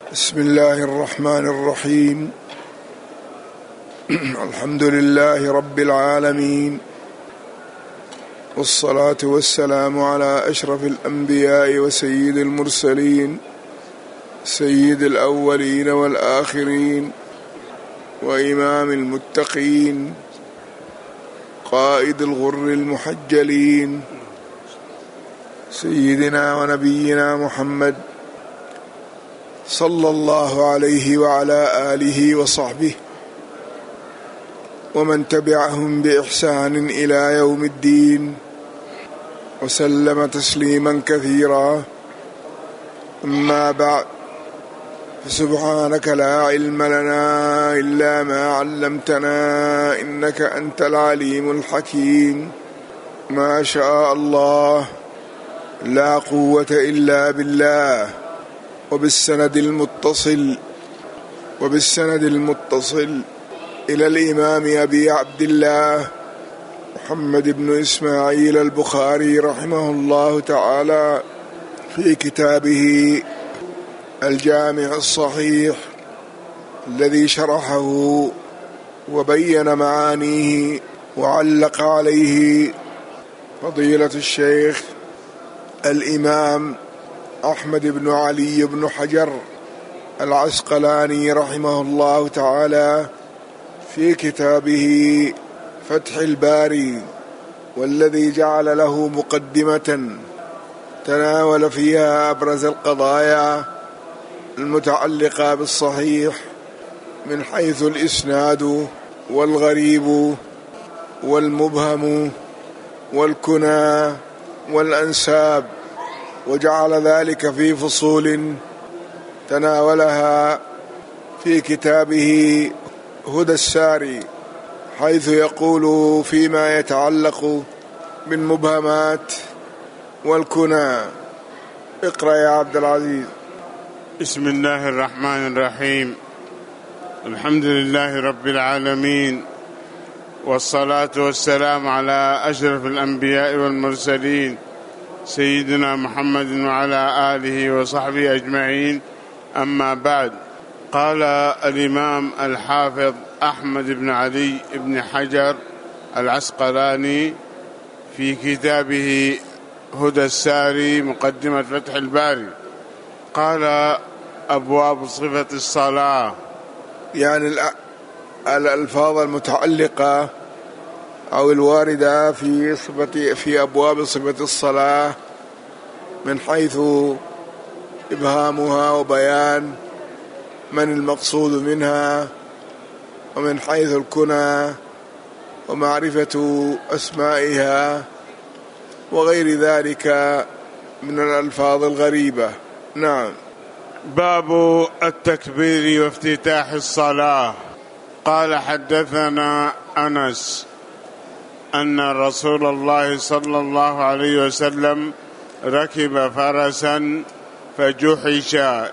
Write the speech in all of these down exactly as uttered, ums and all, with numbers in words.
بسم الله الرحمن الرحيم. الحمد لله رب العالمين، والصلاة والسلام على أشرف الأنبياء وسيد المرسلين، سيد الأولين والآخرين، وإمام المتقين، قائد الغر المحجلين، سيدنا ونبينا محمد صلى الله عليه وعلى آله وصحبه ومن تبعهم بإحسان إلى يوم الدين، وسلم تسليما كثيرا. أما بعد، فسبحانك لا علم لنا إلا ما علمتنا إنك أنت العليم الحكيم. ما شاء الله، لا قوة إلا بالله. وبالسند المتصل وبالسند المتصل إلى الإمام أبي عبد الله محمد بن إسماعيل البخاري رحمه الله تعالى في كتابه الجامع الصحيح الذي شرحه وبين معانيه وعلق عليه فضيلة الشيخ الإمام أحمد بن علي بن حجر العسقلاني رحمه الله تعالى في كتابه فتح الباري، والذي جعل له مقدمة تناول فيها أبرز القضايا المتعلقة بالصحيح من حيث الإسناد والغريب والمبهم والكنى والأنساب، وجعل ذلك في فصول تناولها في كتابه هدى الساري، حيث يقول فيما يتعلق بالمبهمات والكنى. اقرأ يا عبد العزيز. بسم الله الرحمن الرحيم. الحمد لله رب العالمين، والصلاة والسلام على أشرف الأنبياء والمرسلين سيدنا محمد وعلى آله وصحبه أجمعين. أما بعد، قال الإمام الحافظ أحمد بن علي بن حجر العسقلاني في كتابه هدى الساري مقدمة فتح الباري، قال: أبواب صفة الصلاة، يعني الألفاظ المتعلقة أو الواردة في صفة في أبواب صفة الصلاة من حيث إبهامها وبيان من المقصود منها، ومن حيث الكنى ومعرفة أسمائها وغير ذلك من الألفاظ الغريبة. نعم. باب التكبير وافتتاح الصلاة. قال: حدثنا أنس أن رسول الله صلى الله عليه وسلم ركب فرسا فجحش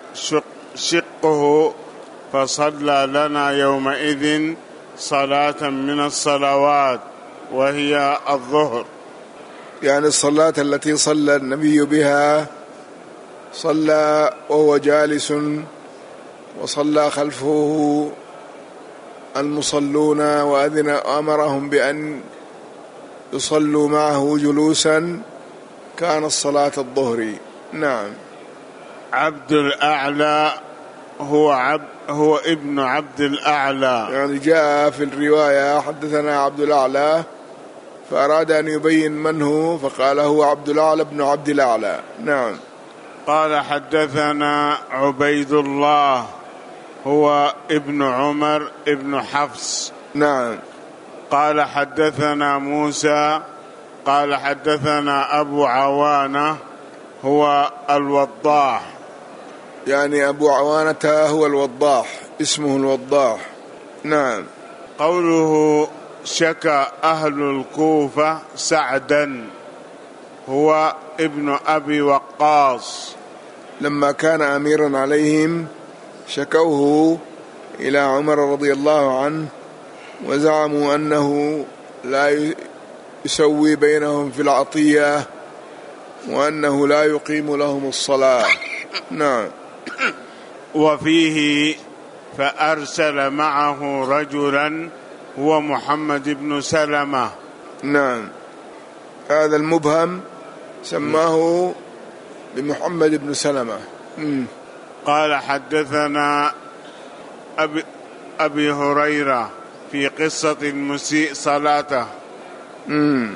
شقه فصلى لنا يومئذ صلاة من الصلوات وهي الظهر. يعني الصلاة التي صلى النبي بها صلى وهو جالس، وصلى خلفه المصلون وأذن أمرهم بأن يصلوا معه جلوسا، كان الصلاة الظهر. نعم. عبد الأعلى هو عبد هو ابن عبد الأعلى، يعني جاء في الرواية حدثنا عبد الأعلى، فأراد أن يبين من هو فقال هو عبد الأعلى بن عبد الأعلى. نعم. قال: حدثنا عبيد الله هو ابن عمر ابن حفص. نعم. قال: حدثنا موسى قال: حدثنا أبو عوانة هو الوضاح. يعني أبو عوانة هو الوضاح، اسمه الوضاح. نعم. قوله: شكى أهل الكوفة سعدا هو ابن أبي وقاص، لما كان أميرا عليهم شكوه إلى عمر رضي الله عنه، وزعموا أنه لا يسوي بينهم في العطية، وأنه لا يقيم لهم الصلاة. نعم. وفيه فأرسل معه رجلا هو محمد بن سلمة. نعم، هذا المبهم سماه بمحمد بن سلمة. مم. قال حدثنا أبي, أبي هريرة في قصة المسيء صلاته. مم.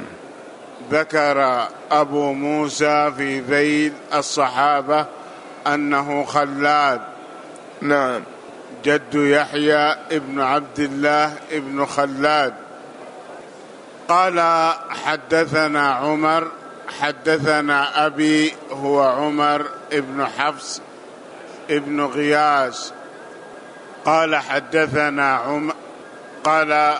ذكر أبو موسى في ذيل الصحابة أنه خلاد. نعم، جد يحيى ابن عبد الله ابن خلاد. قال حدثنا عمر حدثنا أبي هو عمر ابن حفص ابن غياث قال حدثنا عمر قال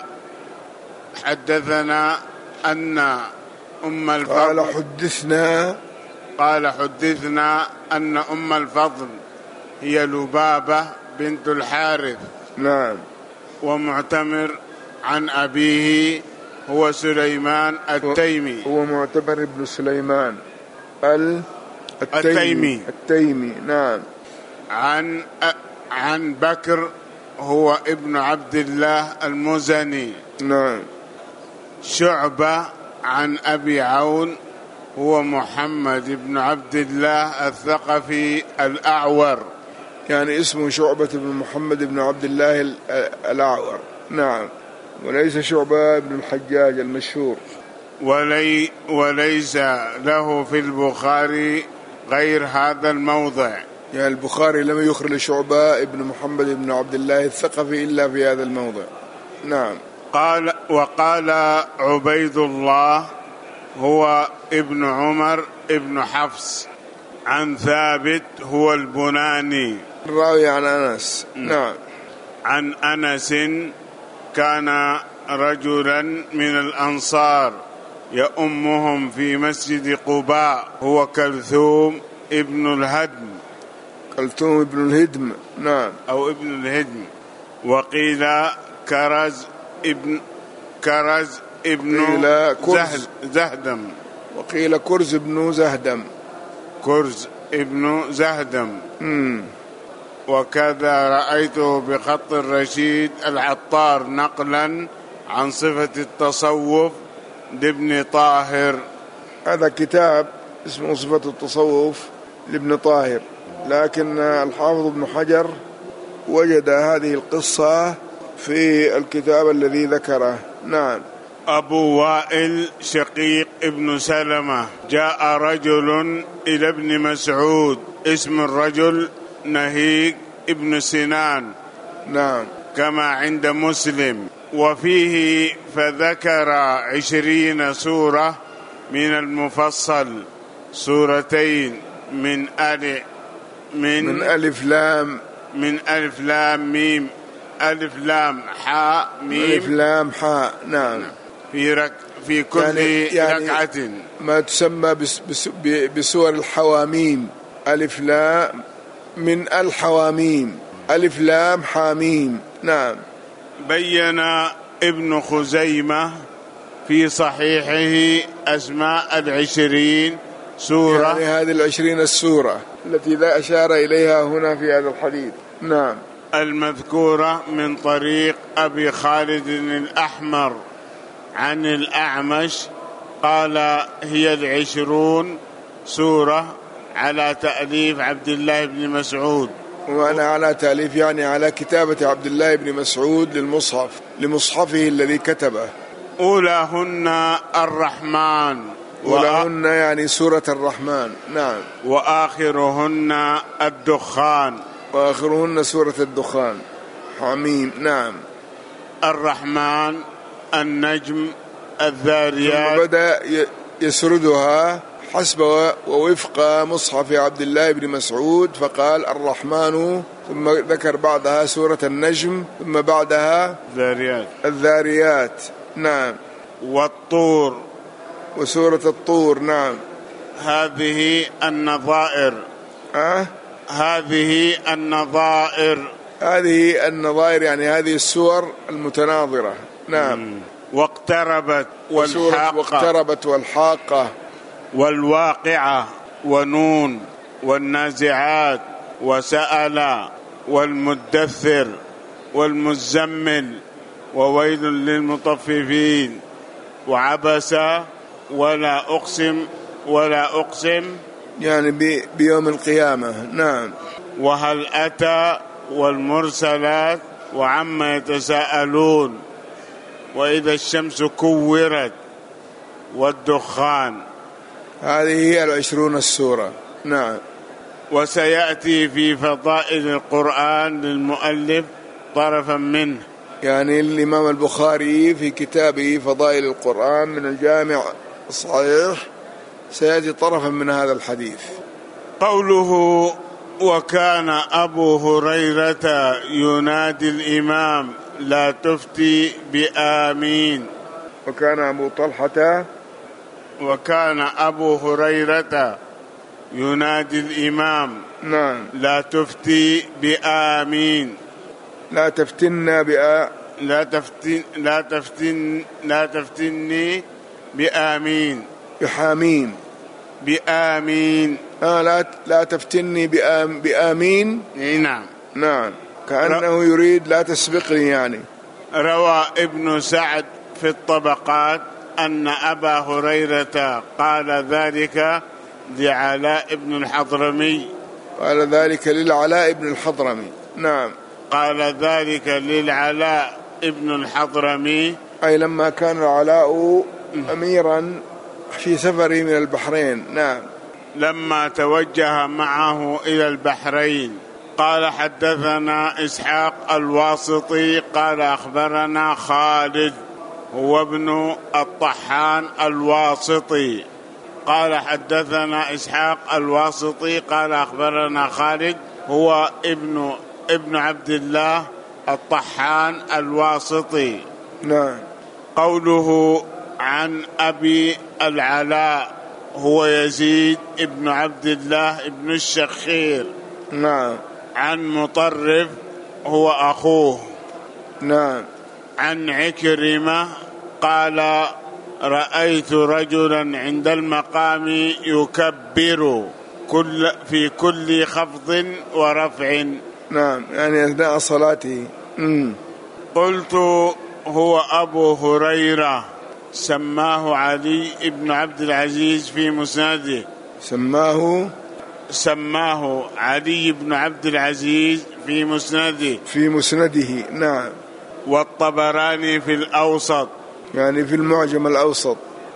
حدثنا أن أم الفضل قال حدثنا قال حدثنا أن أم الفضل هي لبابة بنت الحارث. نعم، ومعتمر عن أبيه هو سليمان التيمي. هو معتمر ابن سليمان التيمي التيمي, التيمي. نعم، عن عن بكر هو ابن عبد الله المزني. نعم. شعبة عن أبي عون هو محمد بن عبد الله الثقفي الأعور، يعني اسمه شعبة بن محمد بن عبد الله الأعور. نعم، وليس شعبة بن الحجاج المشهور. ولي وليس له في البخاري غير هذا الموضع، يعني البخاري لم يخرج شعبة ابن محمد بن عبد الله الثقفي إلا في هذا الموضع. نعم. قال وقال عبيد الله هو ابن عمر ابن حفص عن ثابت هو البناني الراوي عن أنس. نعم. عن أنس كان رجلا من الأنصار يؤمهم في مسجد قباء هو كلثوم ابن الهدم. كلثوم ابن الهدم. نعم، أو ابن الهدم. وقيل كرز ابن كرز ابن زهد زهدم. وقيل كرز ابن زهدم. كرز ابن زهدم. مم. وكذا رأيته بخط الرشيد العطار نقلا عن صفة التصوف لابن طاهر. هذا كتاب اسمه صفة التصوف لابن طاهر، لكن الحافظ ابن حجر وجد هذه القصة في الكتاب الذي ذكره. نعم. أبو وائل شقيق ابن سلمة جاء رجل إلى ابن مسعود، اسم الرجل نهيك ابن سنان. نعم، كما عند مسلم. وفيه فذكر عشرين سورة من المفصل، سورتين من ألف من, من ألف لام من ألف لام ميم ألف لام حاء ميم ألف لام حاء. نعم. في رك في كل يعني يعني ركعة ما تسمى بس بس بسور الحواميم. ألف لام من الحواميم ألف لام حاميم. نعم. بين ابن خزيمة في صحيحه أسماء العشرين سورة، يعني هذه العشرين السورة التي لا أشار إليها هنا في هذا الحديث. نعم. المذكورة من طريق أبي خالد الأحمر عن الأعمش قال هي العشرون سورة على تأليف عبد الله بن مسعود. وأنا على تأليف يعني على كتابة عبد الله بن مسعود للمصحف لمصحفه الذي كتبه. أولاهن الرحمن، أولاهن يعني سورة الرحمن. نعم. وآخرهن الدخان، وآخرهن سورة الدخان حميم. نعم. الرحمن النجم الذاريات. ثم بدأ يسردها حسب ووفق مصحف عبد الله بن مسعود، فقال الرحمن، ثم ذكر بعدها سورة النجم، ثم بعدها الذاريات الذاريات. نعم. والطور وسورة الطور. نعم. هذه النظائر أه؟ هذه النظائر هذه النظائر يعني هذه السور المتناظرة. نعم. مم. واقتربت والحاقة واقتربت والحاقة والواقعة ونون والنازعات وسأل والمدثر والمزمل وويل للمطففين وعبس ولا أقسم ولا أقسم يعني بيوم القيامة. نعم. وهل أتى والمرسلات وعما يتساءلون وإذا الشمس كورت والدخان. هذه هي العشرون السورة. نعم. وسيأتي في فضائل القرآن للمؤلف طرفا منه، يعني الإمام البخاري في كتابه فضائل القرآن من الجامع الصحيح سيأتي طرفا من هذا الحديث. قوله وكان أبو هريرة ينادي الإمام لا تفتي بآمين. وكان أبو طلحة وكان أبو هريرة ينادي الإمام نعم لا تفتي بآمين. لا تفتنا بآ لا تفتن لا تفتن لا تفتني بآمين بحامين بآمين آه لا لا تفتني بآم بآمين. نعم نعم كأنه يريد لا تسبقني يعني. روى ابن سعد في الطبقات أن أبا هريرة قال ذلك لعلاء بن الحضرمي. قال ذلك للعلاء بن الحضرمي. نعم. قال ذلك للعلاء ابن الحضرمي أي لما كان العلاء أميرا في سفره من البحرين. نعم. لما توجه معه إلى البحرين. قال حدثنا إسحاق الواسطي قال أخبرنا خالد هو ابن الطحان الواسطي قال حدثنا إسحاق الواسطي قال أخبرنا خالد هو ابن ابن عبد الله الطحان الواسطي. نعم. قوله عن أبي العلاء هو يزيد ابن عبد الله ابن الشخير. نعم. عن مطرف هو أخوه. نعم. عن عكرمة قال رأيت رجلا عند المقام يكبر كل في كل خفض ورفع. نعم يعني أثناء صلاته. مم. قلت هو أبو هريرة سماه علي بن عبد العزيز في مسنده. سماه سماه علي بن عبد العزيز في مسنده في مسنده. نعم. والطبراني في الأوسط يعني في المعجم الأوسط.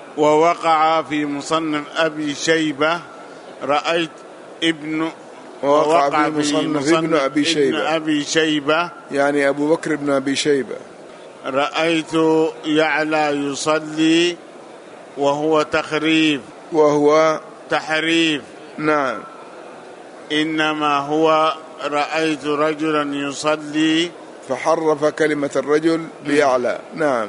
ووقع في مصنف أبي شيبة رأيت ابن ووقع في مصنف ابن أبي شيبة. ابن أبي شيبة يعني أبو بكر بن أبي شيبة. رأيت يعلى يصلي وهو تخريف وهو تحريف. نعم. إنما هو رأيت رجلا يصلي فحرف كلمة الرجل ليعلى. نعم.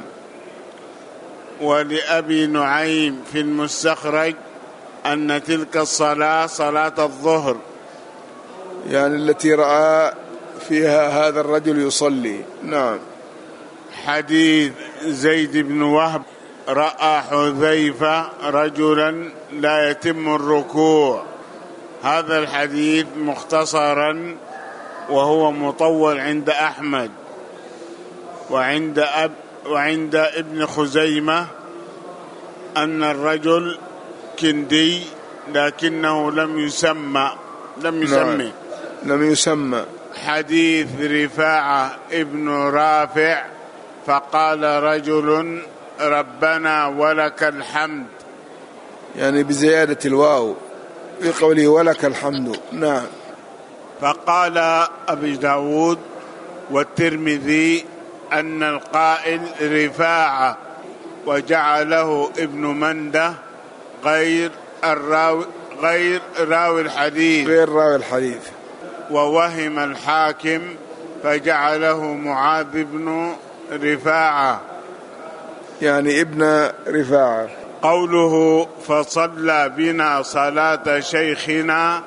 ولأبي نعيم في المستخرج أن تلك الصلاة صلاة الظهر يعني التي رأى فيها هذا الرجل يصلي. نعم. حديث زيد بن وهب رأى حذيفة رجلا لا يتم الركوع. هذا الحديث مختصرا وهو مطول عند أحمد وعند أب وعند ابن خزيمة أن الرجل كندي لكنه لم يسمى لم يسمى لم يسمى. حديث رفاعة ابن رافع فقال رجل ربنا ولك الحمد يعني بزيادة الواو في قوله ولك الحمد. نعم. فقال أبي داود والترمذي أن القائل رفاعة وجعله ابن منده غير الراوي غير راوي الحديث غير راوي الحديث. ووهم الحاكم فجعله معاذ بن رفاعة يعني ابن رفاعة. قوله فصلى بنا صلاة شيخنا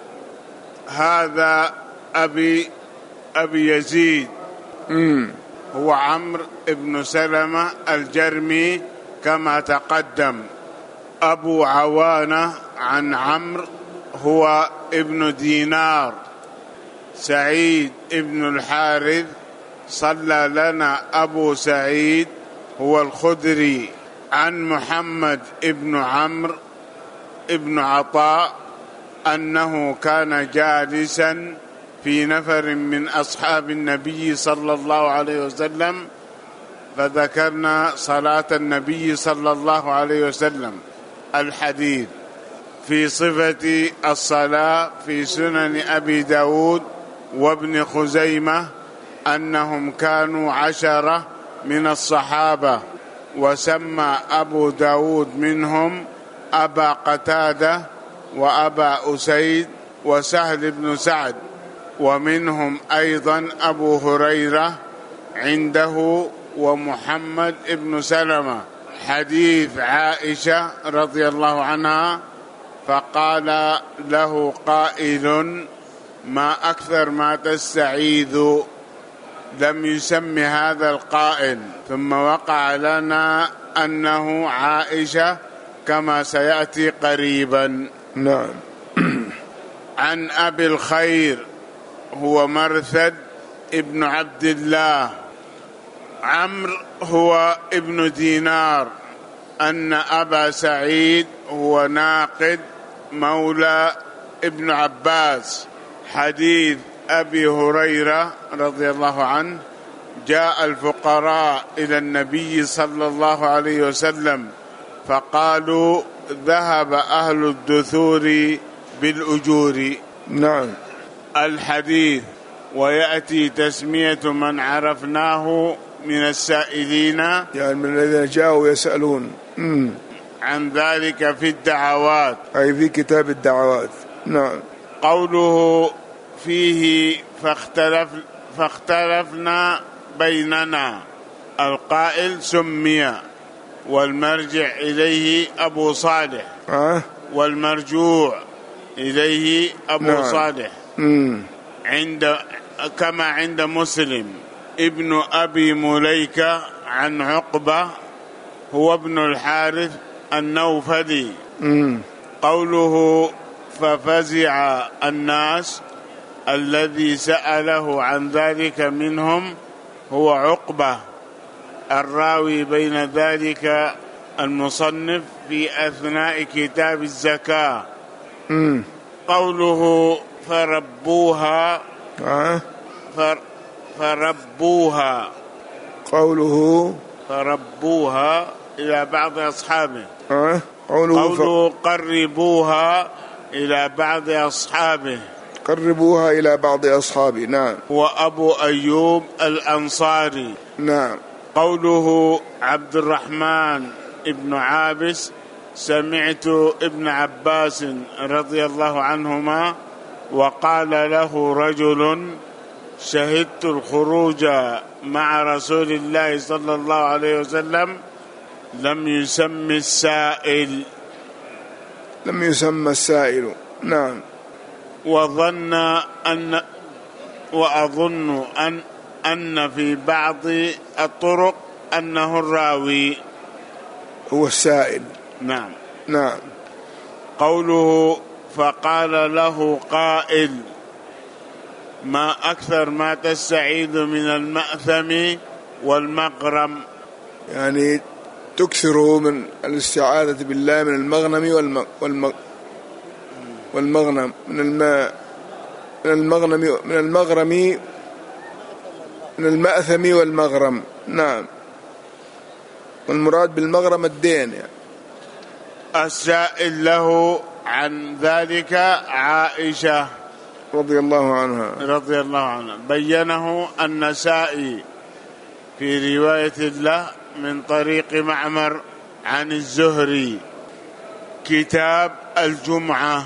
هذا أبي أبي يزيد مم. هو عمرو بن سلمة الجرمي كما تقدم. أبو عوانة عن عمرو هو ابن دينار سعيد ابن الحارث صلى لنا أبو سعيد هو الخدري عن محمد ابن عمرو ابن عطاء أنه كان جالسا في نفر من أصحاب النبي صلى الله عليه وسلم فذكرنا صلاة النبي صلى الله عليه وسلم. الحديث في صفة الصلاة في سنن أبي داود وابن خزيمة أنهم كانوا عشرة من الصحابة، وسمى أبو داود منهم أبا قتادة وأبا أسيد وسهل بن سعد، ومنهم أيضا أبو هريرة عنده ومحمد بن سلمة. حديث عائشة رضي الله عنها فقال له قائل ما أكثر ما تستعيذ، لم يسم هذا القائل، ثم وقع لنا أنه عائشة كما سيأتي قريبا. نعم. عن أبي الخير هو مرثد ابن عبد الله، عمرو هو ابن دينار، أن أبا سعيد هو ناقد مولى ابن عباس. حديث أبي هريرة رضي الله عنه جاء الفقراء إلى النبي صلى الله عليه وسلم فقالوا ذهب أهل الدثور بالأجور. نعم. الحديث ويأتي تسمية من عرفناه من السائلين، يعني من الذين جاءوا يسألون مم. عن ذلك في الدعوات، أي في كتاب الدعوات. نعم. قوله فيه فاختلف فاختلفنا بيننا، القائل سمي والمرجع إليه أبو صالح أه؟ والمرجوع إليه أبو نعم. صالح مم. عند كما عند مسلم. ابن أبي مليكة عن عقبة هو ابن الحارث النوفلي. مم. قوله ففزع الناس، الذي سأله عن ذلك منهم هو عقبة، الراوي بين ذلك المصنف في أثناء كتاب الزكاة. مم. قوله فربوها أه؟ فر فربوها قوله فربوها إلى بعض أصحابه. أه؟ قوله, قوله قربوها إلى بعض أصحابه، قربوها إلى بعض أصحابه. نعم. وأبو أيوب الأنصاري. نعم. قوله عبد الرحمن ابن عابس سمعت ابن عباس رضي الله عنهما وقال له رجل شهدت الخروج مع رسول الله صلى الله عليه وسلم، لم يسمى السائل لم يسمى السائل. نعم. وظن أن وأظن أن أن في بعض الطرق أنه الراوي هو السائل. نعم. نعم. قوله فقال له قائل ما أكثر ما تستعيذ من المأثم والمغرم، يعني تكثروا من الاستعاذة بالله من المغنم والم... والم... والمغنم من الماء من المغنم من المغرم من المأثم والمغرم. نعم. والمراد بالمغرم الدين يعني. السائل له عن ذلك عائشة رضي الله عنها رضي الله عنها، بينه النسائي في رواية له من طريق معمر عن الزهري. كتاب الجمعة،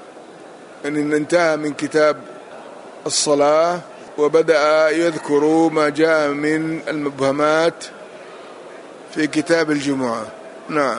أن انتهى من كتاب الصلاة وبدأ يذكر ما جاء من المبهمات في كتاب الجمعة. نعم.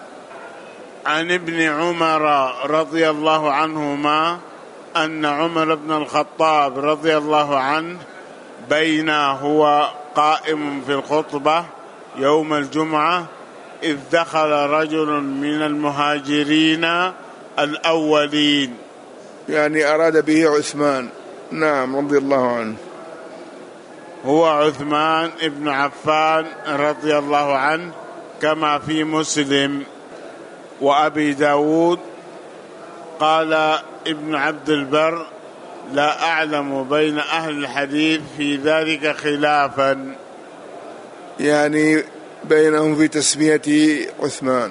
عن ابن عمر رضي الله عنهما أن عمر بن الخطاب رضي الله عنه بين هو قائم في الخطبة يوم الجمعة إذ دخل رجل من المهاجرين الأولين، يعني أراد به عثمان نعم رضي الله عنه. هو عثمان بن عفان رضي الله عنه كما في مسلم وأبي داود. قال ابن عبد البر: لا أعلم بين أهل الحديث في ذلك خلافا، يعني بينهم في تسمية عثمان.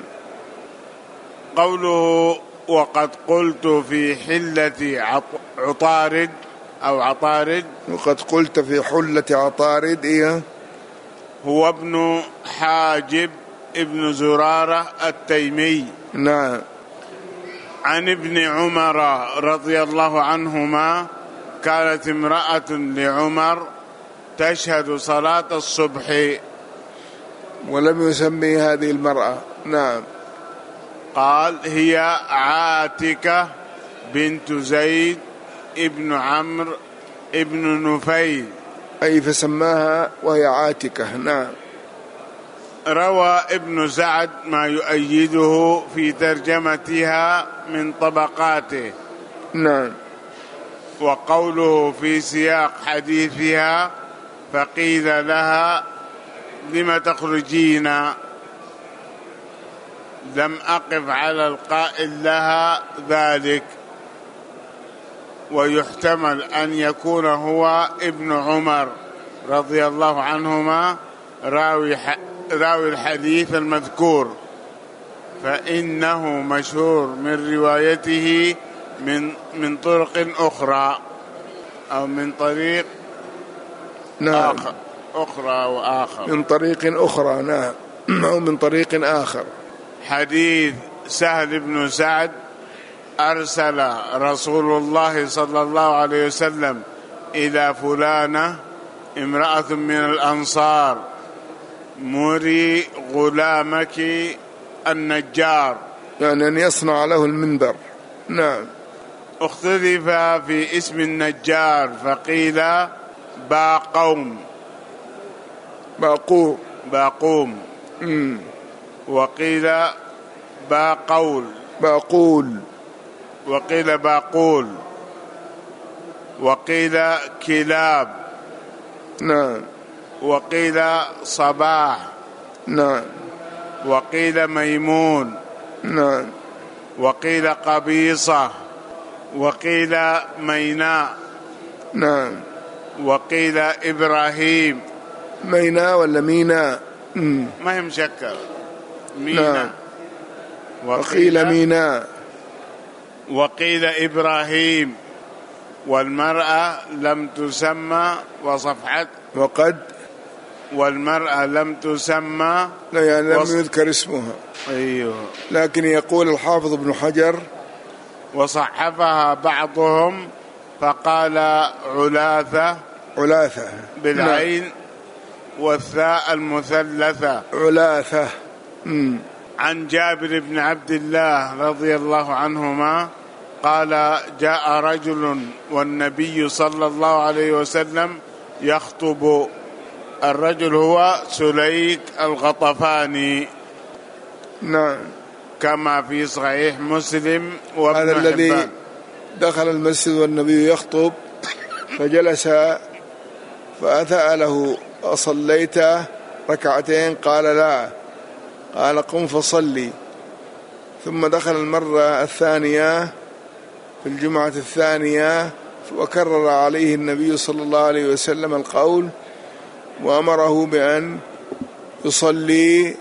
قوله: وقد قلت في حلة عطارد أو عطارد، وقد قلت في حلة عطارد، إيه؟ هو ابن حاجب ابن زرارة التيمي. نعم. عن ابن عمر رضي الله عنهما: كانت امرأة لعمر تشهد صلاة الصبح، ولم يسمي هذه المرأة. نعم. قال: هي عاتكة بنت زيد ابن عمرو ابن نفيل، أي فسماها وهي عاتكة. نعم. روى ابن سعد ما يؤيده في ترجمتها من طبقاته. نعم. وقوله في سياق حديثها: فقيل لها لم تخرجين، لم أقف على القائل لها ذلك. ويحتمل أن يكون هو ابن عمر رضي الله عنهما راوي راوي الحديث المذكور، فإنه مشهور من روايته من من طرق أخرى أو من طريق نعم. آخر أخرى وآخر من طريق أخرى. نعم. أو من طريق آخر. حديث سهل بن سعد: أرسل رسول الله صلى الله عليه وسلم إلى فلانة امرأة من الأنصار: مري غلامك النجار، يعني أن يصنع له المنبر. نعم. اختلف في اسم النجار، فقيل باقوم باقوم باقوم مم. وقيل باقول باقول وقيل باقول وقيل كلاب. نعم. وقيل صباح. نعم. وقيل ميمون. نعم. وقيل قبيصة. وقيل ميناء. نعم. وقيل إبراهيم. ميناء ولا ميناء؟ مم. ما هي مشكلة. ميناء. نعم. وقيل ميناء. وقيل إبراهيم. والمرأة لم تسمى وصفحت. وقد والمرأة لم تسمى، لا يعني لم وص... يذكر اسمها. أيوه. لكن يقول الحافظ ابن حجر: وصحفها بعضهم فقال علاثة علاثة بالعين. نعم. والثاء المثلثة علاثة. مم. عن جابر بن عبد الله رضي الله عنهما قال: جاء رجل والنبي صلى الله عليه وسلم يخطب. الرجل هو سليك الغطفاني. نعم. كما في صحيح مسلم وابن هذا حبان. الذي دخل المسجد والنبي يخطب فجلس فأتى له: أصليت ركعتين؟ قال: لا. قال: قم فصلي. ثم دخل المرة الثانية في الجمعة الثانية وكرر عليه النبي صلى الله عليه وسلم القول وأمره بأن يصلي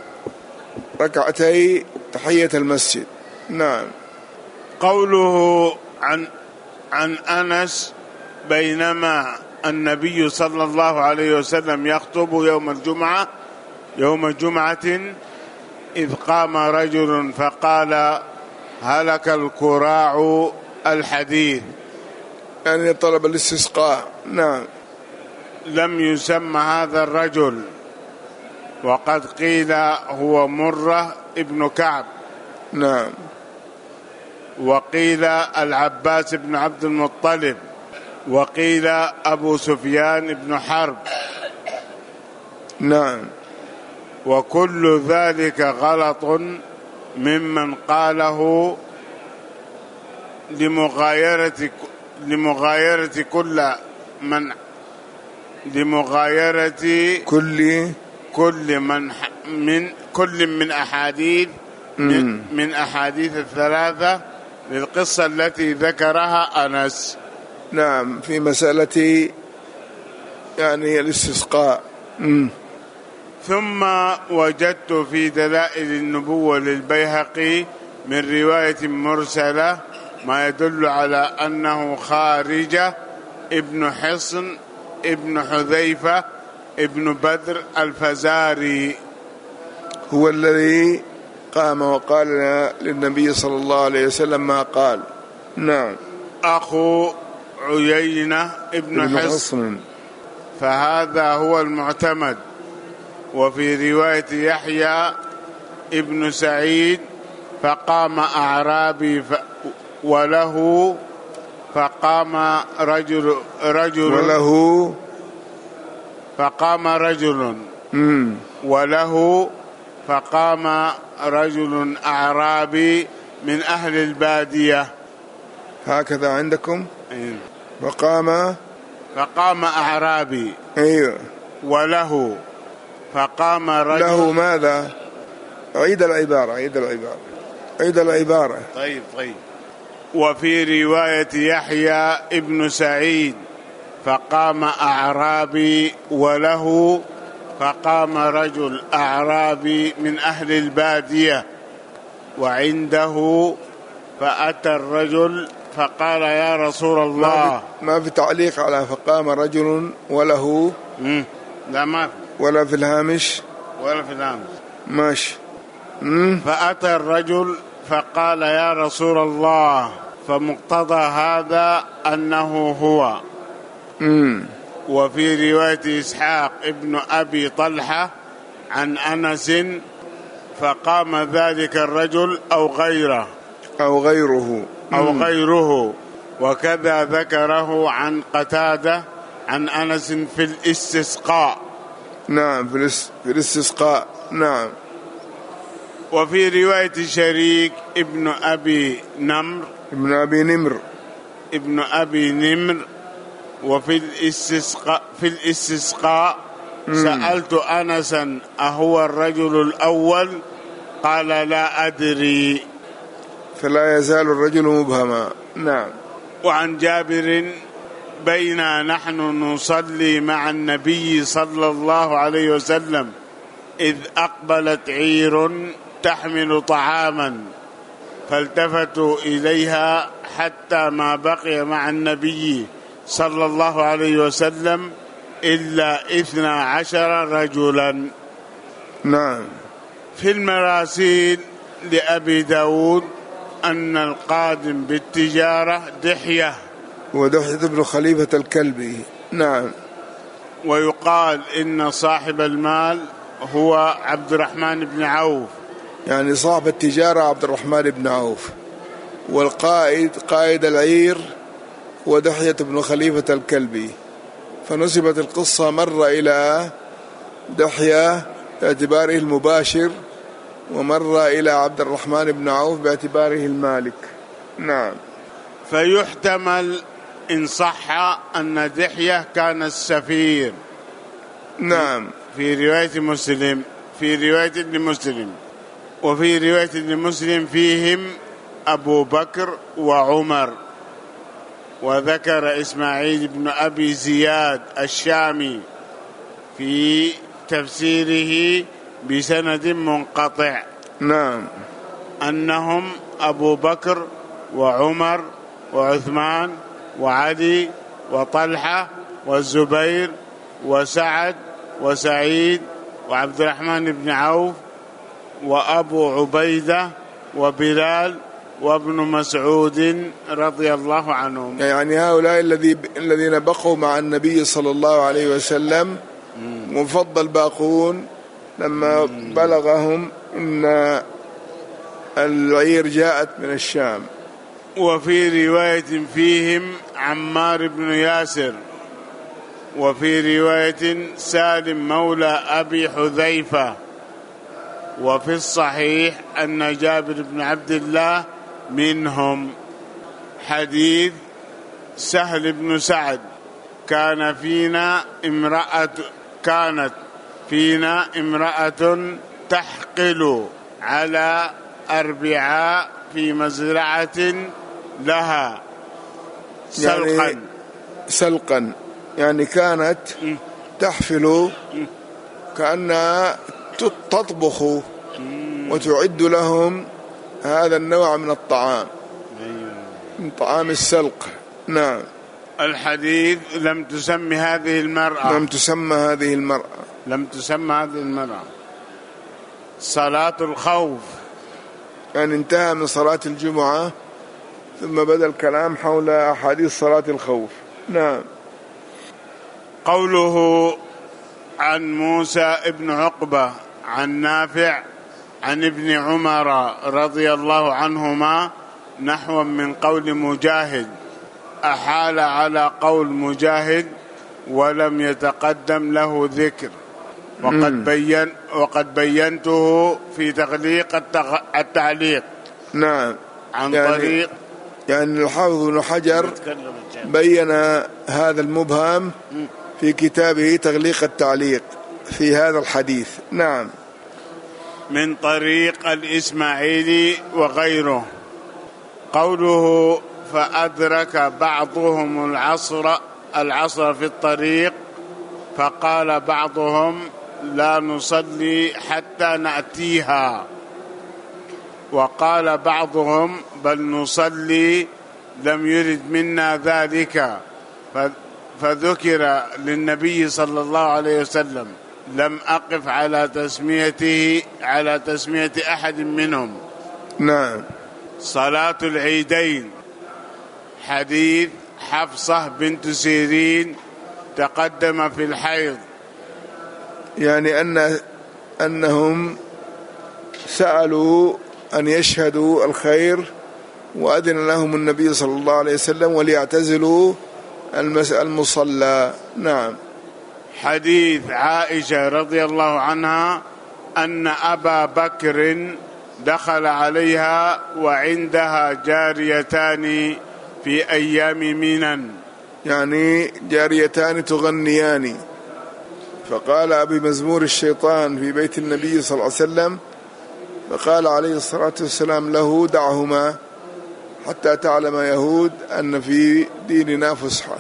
ركعتي تحية المسجد. نعم. قوله عن عن أنس: بينما النبي صلى الله عليه وسلم يخطب يوم الجمعة يوم جمعة إذ قام رجل فقال: هلك الكراع الحديث، يعني طلب الاستسقاء. نعم. لم يسمى هذا الرجل، وقد قيل هو مرة ابن كعب. نعم. وقيل العباس بن عبد المطلب. وقيل أبو سفيان بن حرب. نعم. وكل ذلك غلط ممن قاله لمغايرة لمغايرة كل من لمغايرة كل كل من من كل من أحاديث من, من أحاديث الثلاثة للقصة التي ذكرها أنس. نعم، في مسألة يعني الاستسقاء. مم. ثم وجدت في دلائل النبوة للبيهقي من رواية مرسلة ما يدل على أنه خارجة ابن حصن ابن حذيفة ابن بدر الفزاري هو الذي قام وقال للنبي صلى الله عليه وسلم ما قال. نعم. أخو عيينة ابن, ابن حصن, حصن فهذا هو المعتمد. وفي رواية يحيى ابن سعيد فقام أعرابي ف وله فقام رجل رجل وله فقام رجل مم. وله فقام رجل أعرابي من أهل البادية. هكذا عندكم؟ أيوه. فقام فقام أعرابي. أيوه. وله فقام رجل. له ماذا؟ عيد العبارة عيد العبارة عيد العبارة. طيب طيب. وفي رواية يحيى ابن سعيد فقام أعرابي وله فقام رجل أعرابي من أهل البادية وعنده فأتى الرجل فقال يا رسول الله. ما في, ما في تعليق على فقام رجل وله؟ مم. لا ما في. ولا في الهامش؟ ولا في الهامش. ماشي. مم. فأتى الرجل فقال يا رسول الله، فمقتضى هذا أنه هو. مم. وفي رواية إسحاق ابن أبي طلحة عن أنس فقام ذلك الرجل أو غيره أو غيره أو غيره وكذا ذكره عن قتادة عن أنس في الاستسقاء. نعم، في الاستسقاء. نعم. وفي رواية شريك ابن أبي نمر ابن أبي نمر ابن أبي نمر وفي الاستسقاء في الاستسقاء سألت أنسا أهو الرجل الأول؟ قال لا أدري. فلا يزال الرجل مبهما. نعم. وعن جابر بينا نحن نصلي مع النبي صلى الله عليه وسلم إذ أقبلت عير تحمل طعاما فالتفتوا إليها حتى ما بقي مع النبي صلى الله عليه وسلم إلا اثنا عشر رجلا. نعم. في المراسيل لأبي داود أن القادم بالتجارة دحية ودحية بن خليفة الكلبي. نعم. ويقال إن صاحب المال هو عبد الرحمن بن عوف، يعني صاحب التجارة عبد الرحمن بن عوف، والقائد قائد العير ودحية بن خليفة الكلبي. فنسبت القصة مرة إلى دحية باعتباره المباشر ومرة إلى عبد الرحمن بن عوف باعتباره المالك. نعم. فيحتمل إن صح أن دحية كان السفير. نعم. في رواية مسلم في رواية لمسلم وفي رواية لمسلم فيهم أبو بكر وعمر. وذكر إسماعيل بن أبي زياد الشامي في تفسيره بسند منقطع. نعم. أنهم أبو بكر وعمر وعثمان وعلي وطلحة والزبير وسعد وسعيد وعبد الرحمن بن عوف وأبو عبيدة وبلال وابن مسعود رضي الله عنهم. يعني هؤلاء الذين بقوا مع النبي صلى الله عليه وسلم مفضل باقون لما بلغهم إن العير جاءت من الشام. وفي رواية فيهم عمار بن ياسر. وفي رواية سالم مولى أبي حذيفة. وفي الصحيح أن جابر بن عبد الله منهم. حديث سهل بن سعد: كان فينا امرأة كانت فينا امرأة تحقل على أربعاء في مزرعة لها سلقا. يعني سلقا يعني كانت تحفل كأنها تطبخ وتعد لهم هذا النوع من الطعام، من طعام السلق. نعم. الحديث: لم تسمي هذه المرأة لم تسمى هذه المرأة لم تسمى هذه المرأة. صلاة الخوف، يعني انتهى من صلاة الجمعة ثم بدأ الكلام حول أحاديث صلاة الخوف. نعم. قوله: عن موسى ابن عقبة عن نافع عن ابن عمر رضي الله عنهما نحو من قول مجاهد، أحال على قول مجاهد ولم يتقدم له ذكر، وقد بين وقد بينته في تغليق التعليق. نعم. عن يعني طريق يعني الحافظ ابن حجر بين هذا المبهم في كتابه تغليق التعليق في هذا الحديث. نعم. من طريق الإسماعيلي وغيره. قوله: فأدرك بعضهم العصر العصر في الطريق، فقال بعضهم: لا نصلي حتى نأتيها، وقال بعضهم: بل نصلي، لم يرد منا ذلك، فذكر للنبي صلى الله عليه وسلم: لم أقف على تسميته على تسمية أحد منهم. نعم. صلاة العيدين. حديث حفصة بنت سيرين تقدم في الحيض، يعني أن أنهم سألوا أن يشهدوا الخير وأذن لهم النبي صلى الله عليه وسلم وليعتزلوا المصلى. نعم. حديث عائشة رضي الله عنها أن أبا بكر دخل عليها وعندها جاريتان في أيام منن، يعني جاريتان تغنيان، فقال أبي مزمور الشيطان في بيت النبي صلى الله عليه وسلم، فقال عليه الصلاة والسلام له: دعهما حتى تعلم يهود أن في ديننا فسحة.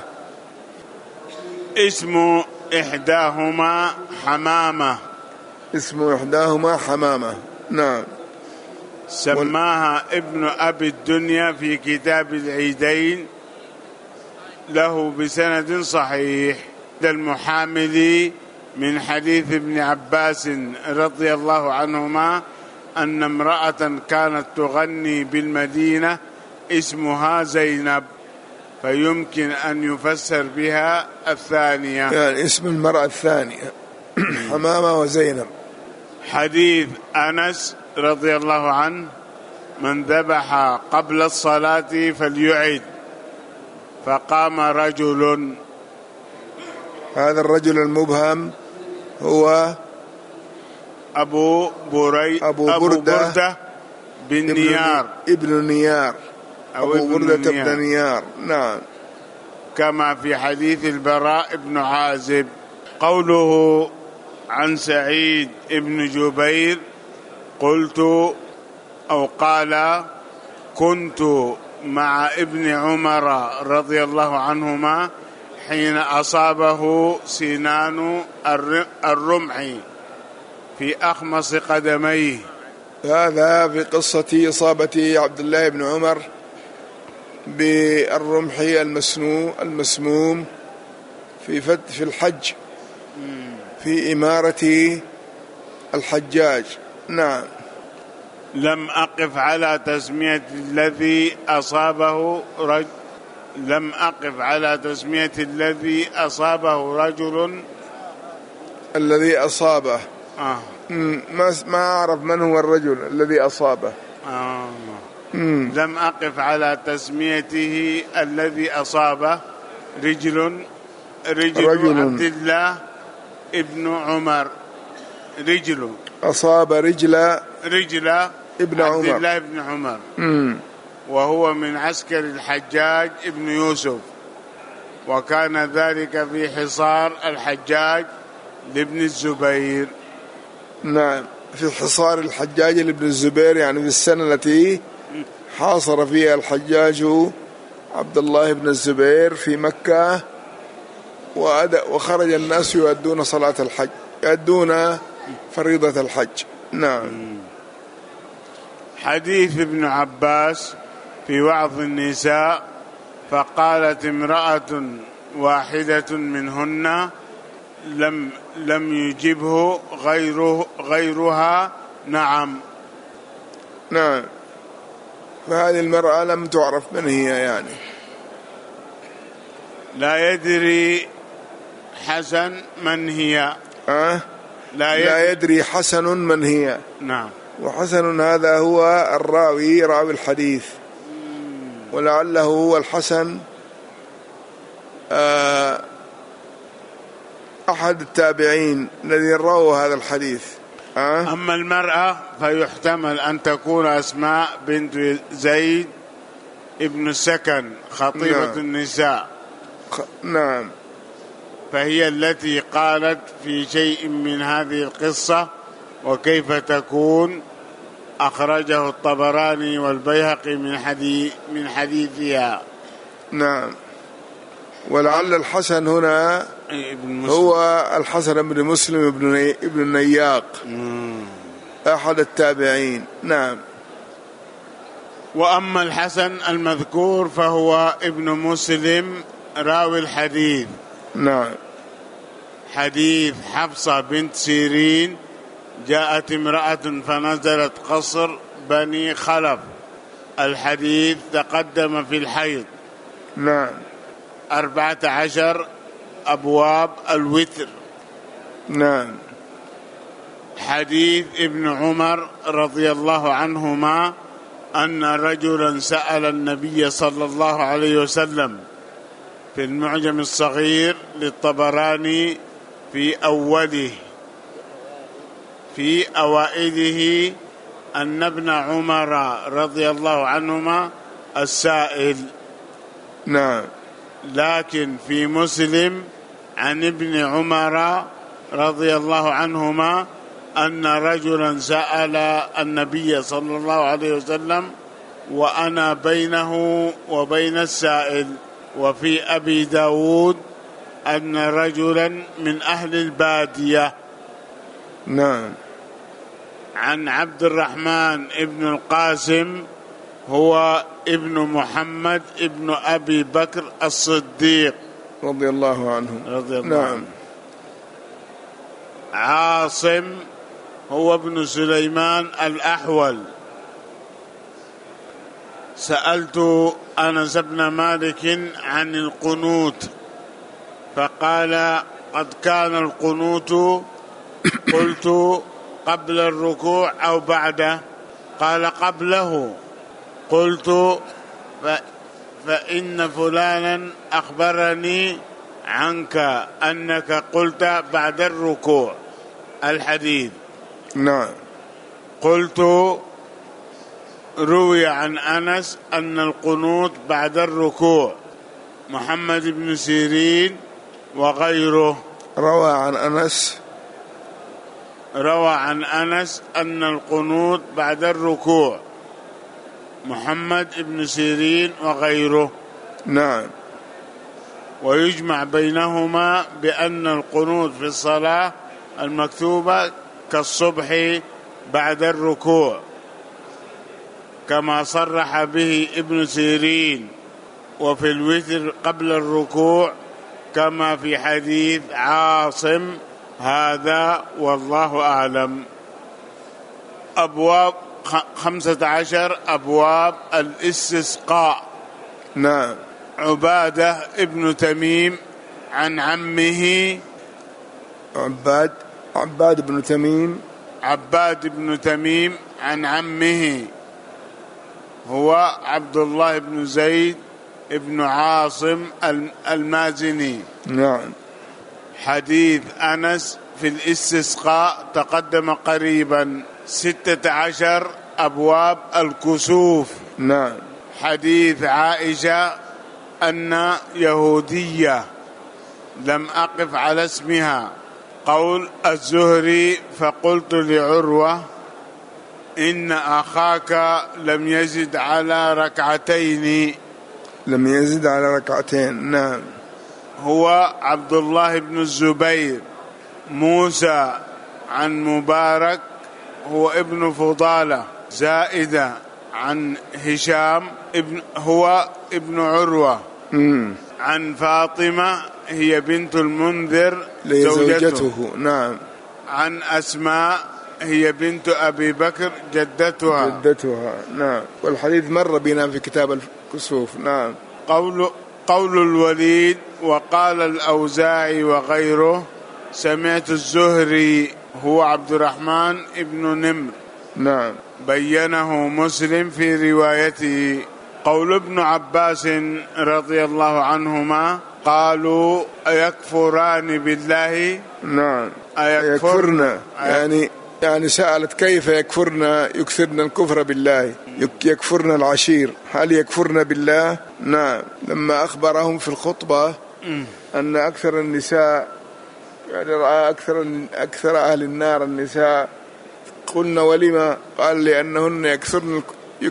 اسم إحداهما حمامة. اسم إحداهما حمامة. نعم. سماها ابن أبي الدنيا في كتاب العيدين له بسند صحيح. المحاملي من حديث ابن عباس رضي الله عنهما أن امرأة كانت تغني بالمدينة اسمها زينب، فيمكن أن يفسر بها الثانية، يعني اسم المرأة الثانية حمامة وزينب. حديث أنس رضي الله عنه: من ذبح قبل الصلاة فليعد، فقام رجل. هذا الرجل المبهم هو أبو بري أبو, أبو بردة, بردة بن نيار ابن نيار أبو ابن بردة نيار. بن نيار. نعم. كما في حديث البراء بن عازب. قوله: عن سعيد بن جبير قلت أو قال: كنت مع ابن عمر رضي الله عنهما حين أصابه سنان الرمح في أخمص قدميه. هذا في قصة إصابة عبد الله بن عمر بالرمح المسنو المسموم في فت في الحج في إمارة الحجاج. نعم. لم أقف على تسمية الذي أصابه رجل لم أقف على تسمية الذي أصابه رجل الذي أصابه آه. ما ما أعرف من هو الرجل الذي أصابه. آه. لم أقف على تسميته الذي أصابه رجل رجل, رجل عبد الله ابن عمر رجل أصاب رجل رجل ابن عبد عمر الله ابن عمر مم. وهو من عسكر الحجاج ابن يوسف. وكان ذلك في حصار الحجاج لابن الزبير. نعم، في حصار الحجاج لابن الزبير، يعني في السنة التي حاصر فيها الحجاج عبد الله بن الزبير في مكة، وخرج الناس يؤدون صلاة الحج، يؤدون فريضة الحج. نعم. حديث ابن عباس في وعظ النساء: فقالت امرأة واحدة منهن لم لم يجبه غيره غيرها نعم. نعم، فهذه المرأة لم تعرف من هي، يعني لا يدري حسن من هي. أه؟ لا, يدري لا يدري حسن من هي. نعم. وحسن هذا هو الراوي، راوي الحديث، ولعله هو الحسن أه أحد التابعين الذين رووا هذا الحديث. أه؟ أما المرأة فيحتمل أن تكون أسماء بنت زيد ابن السكن خطيبة نعم. النساء. خ... نعم، فهي التي قالت في شيء من هذه القصة. وكيف تكون؟ أخرجه الطبراني والبيهقي من حديث من حديثها. نعم. ولعل الحسن هنا هو الحسن بن مسلم ابن ابن النياق أحد التابعين. نعم. وأما الحسن المذكور فهو ابن مسلم راوي الحديث. نعم. حديث حفصة بنت سيرين: جاءت امرأة فنزلت قصر بني خلف. الحديث تقدم في الحيض. نعم. أربعة عشر أبواب الوتر. نعم. حديث ابن عمر رضي الله عنهما أن رجلا سأل النبي صلى الله عليه وسلم في المعجم الصغير للطبراني في أوله في أوائله أن ابن عمر رضي الله عنهما السائل. نعم. لكن في مسلم عن ابن عمر رضي الله عنهما أن رجلا سأل النبي صلى الله عليه وسلم وأنا بينه وبين السائل. وفي أبي داود أن رجلا من أهل البادية. نعم. عن عبد الرحمن ابن القاسم هو ابن محمد ابن أبي بكر الصديق رضي الله عنه. رضي الله نعم. عنه. عاصم هو ابن سليمان الأحول. سألت أنس بن مالك عن القنوت فقال: قد كان القنوت. قلت: قبل الركوع أو بعده؟ قال: قبله. قلت: فإن فلانا أخبرني عنك أنك قلت بعد الركوع الحديث. نعم. قلت: روي عن أنس أن القنوت بعد الركوع. محمد بن سيرين وغيره روى عن أنس روى عن أنس أن القنوت بعد الركوع. محمد بن سيرين وغيره. نعم. ويجمع بينهما بأن القنوت في الصلاة المكتوبة كالصبح بعد الركوع كما صرح به ابن سيرين، وفي الوتر قبل الركوع كما في حديث عاصم هذا، والله أعلم. أبواب خمسة عشر أبواب الاستسقاء. نعم. عبادة ابن تميم عن عمه عباد عباد بن تميم عباد بن تميم عن عمه هو عبد الله بن زيد ابن عاصم المازني. نعم. حديث أنس في الاستسقاء تقدم قريبا. ستة عشر أبواب الكسوف. نعم. حديث عائشة أن يهودية لم أقف على اسمها. قول الزهري: فقلت لعروة إن أخاك لم يزد على ركعتين. لم يزد على ركعتين. نعم. هو عبد الله بن الزبير. موسى عن مبارك هو ابن فضالة. زائدة عن هشام ابن هو ابن عروة. مم. عن فاطمة هي بنت المنذر زوجته. زوجته. نعم. عن أسماء هي بنت أبي بكر جدتها. جدتها. نعم. والحديث مر بنا في كتاب الكسوف. نعم. قول قول الوليد: وقال الأوزاعي وغيره سمعت الزهري هو عبد الرحمن ابن نمر. نعم. بينه مسلم في روايته. قول ابن عباس رضي الله عنهما: قالوا أيكفران بالله؟ نعم. أيكفرن يعني يعني سألت كيف يكفرن، يكثرن الكفر بالله، يكفرن العشير، هل يكفرن بالله؟ نعم. لما أخبرهم في الخطبة أن أكثر النساء، يعني رأى أكثر أكثر أهل النار النساء، قلنا ولما؟ قال لأنهن يكثرن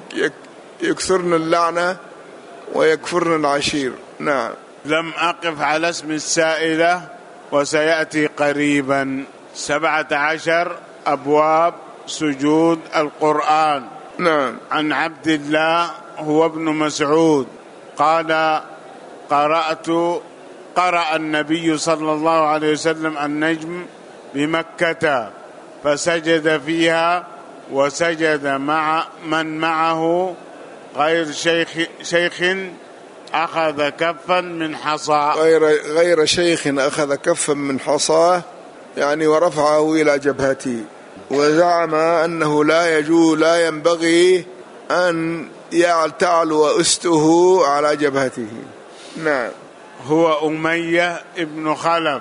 يكثرن اللعنة ويكفرن العشير. نعم. لم أقف على اسم السائلة وسيأتي قريبا. سبعة عشر أبواب سجود القرآن. نعم. عن عبد الله هو ابن مسعود قال: قرأت قرأ النبي صلى الله عليه وسلم النجم بمكة فسجد فيها، وسجد مع من معه غير شيخ شيخ أخذ كفا من حصى. غير غير شيخ أخذ كفا من حصاه، يعني ورفعه إلى جبهته، وزعم أنه لا يجوز لا ينبغي أن تعلو أسته على جبهته. نعم. هو أمية ابن خلف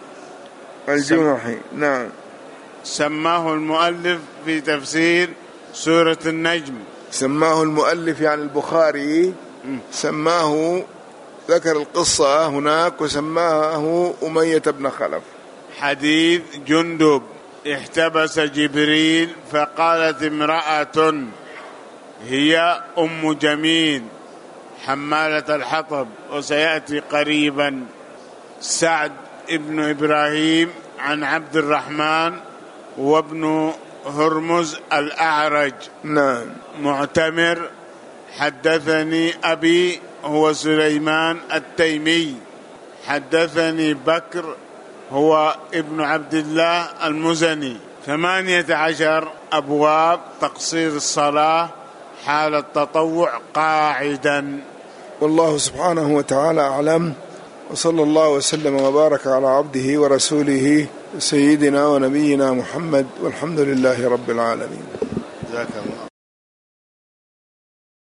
الجمحي. نعم. سماه المؤلف في تفسير سورة النجم، سماه المؤلف يعني البخاري، سماه ذكر القصة هناك وسماه أمية بن خلف. حديث جندب: احتبس جبريل فقالت امرأة هي أم جميل حمالة الحطب، وسيأتي قريبا. سعد ابن إبراهيم عن عبد الرحمن وابن هرمز الأعرج. نعم. معتمر: حدثني أبي هو سليمان التيمي، حدثني بكر هو ابن عبد الله المزني. ثمانية عشر أبواب تقصير الصلاة حال التطوع قاعدا. والله سبحانه وتعالى أعلم، وصلى الله وسلم وبارك على عبده ورسوله سيدنا ونبينا محمد، والحمد لله رب العالمين.